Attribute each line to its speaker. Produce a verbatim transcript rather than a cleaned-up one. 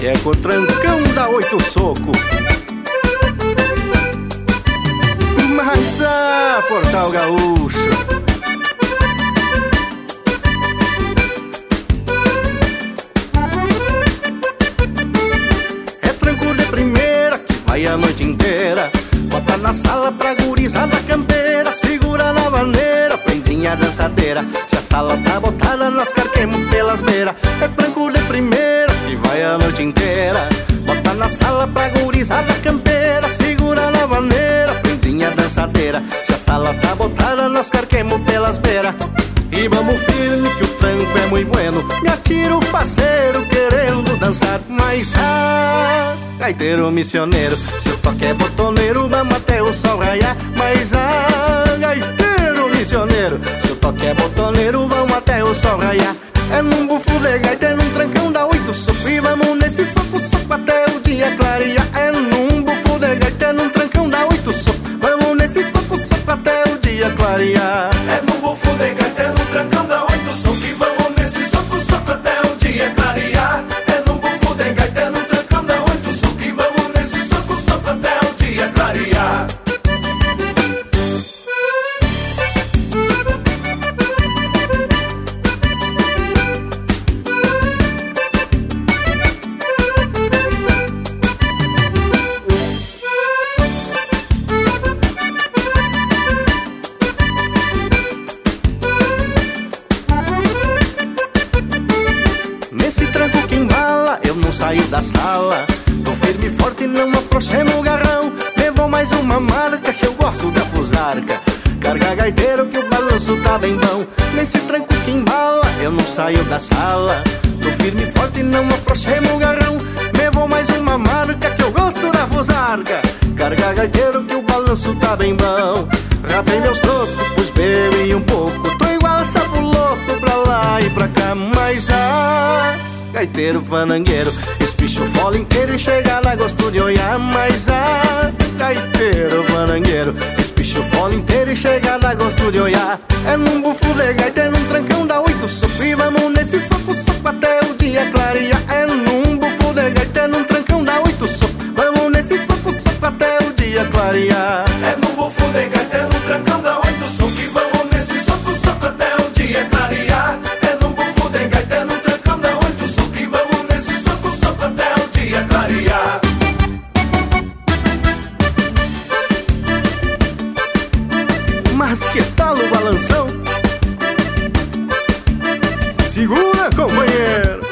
Speaker 1: é com o trancão da oito soco. Mas a Portal Gaúcho é tranco de primeira que vai a noite inteira. Bota na sala pra gurizada campeira, segura na bandeira, prendinha dançadeira. Se a sala tá botada, nós carquemos pelas beiras. É tranco de primeira que vai a noite inteira. Bota na sala pra gurizada campeira, segura na bandeira, prendinha dançadeira. Se a sala tá botada, nós carquemos pelas beiras. E vamos firme que o tranco é muito bueno. Me atiro faceiro querendo dançar. Mas ah, gaiteiro missioneiro, se o toque é botoneiro, vamos até o sol raiar. Mas ah, gaiteiro missioneiro, se o toque é botoneiro, vamos até o sol raiar. É num bufo de gaita, é num trancão da oito soco. E vamos nesse soco, soco até o dia clarear. É num bufo de gaita, é num trancão da oito soco. Vamos nesse soco, soco até o dia clarear.
Speaker 2: É num bufo de gaita, é num trancão da oito soco. E vamos nesse soco, soco até o dia clarear. É num bufo de gaita, é num trancão da oito soco. E vamos nesse soco, soco até o dia clarear.
Speaker 1: Nesse tranco que embala, eu não saio da sala. Tô firme e forte, não afrouxei no garrão. Levou mais uma marca que eu gosto da fusarca. Carga gaiteiro que o balanço tá bem bom. Nesse tranco que embala, eu não saio da sala. Tô firme e forte, não afrouxei no garrão. Levou mais uma marca que eu gosto da fusarca. Carga gaiteiro que o balanço tá bem bom. Rapei meus trocos, pus bebi um pouco. Tô igual sapo louco pra lá e pra cá. Mas ah, gaiteiro fanangueiro, espicha o fole inteiro e chega lá gosto de olhar. Mas ah, gaiteiro fanangueiro, espicha o fole inteiro e chega lá gosto de olhar. É num bufo de gaita, é num trancão da oito soco. E vamos nesse soco, soco até o dia clarear. É num bufo de gaita, é num trancão da oito soco. Vamos nesse soco, soco até o dia clarear.
Speaker 2: É num bufo de gaita, é num trancão da oito soco. E vamos nesse soco, soco até o dia clarear. É num bufo de gaita, é num trancão da oito soco. E vamos nesse soco, soco até o dia clarear.
Speaker 1: Mas que tal o balanção? Segura, companheiro!